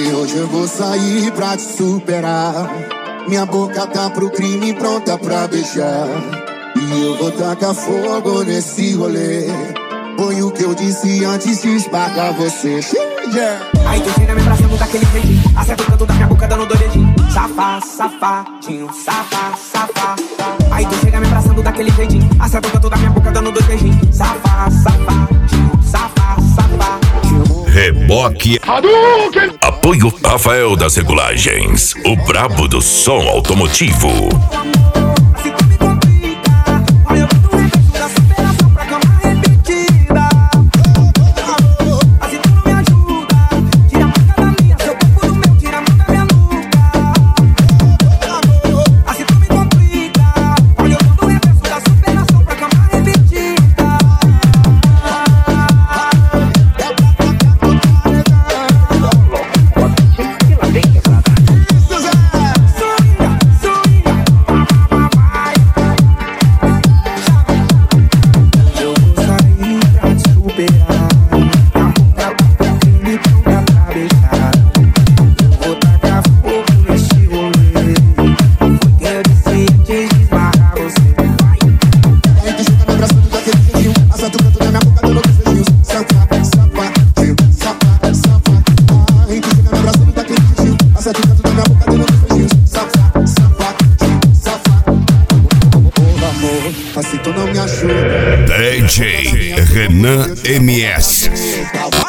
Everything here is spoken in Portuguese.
E hoje eu vou sair pra te superar. Minha boca tá pro crime, pronta pra beijar. E eu vou tacar fogo nesse rolê. Foi o que eu disse antes de espargar você. Aí tu chega me abraçando daquele jeitinho, acerta o canto da minha boca dando doidinho. Safá, safadinho, safá, safá. Aí tu chega me abraçando daquele jeitinho, acerta o canto da minha boca dando dois beijinhos. Safá, safadinho, safá, safadinho. Reboque. Apoio Rafael das Regulagens, o brabo do som automotivo. DJ Renan MS.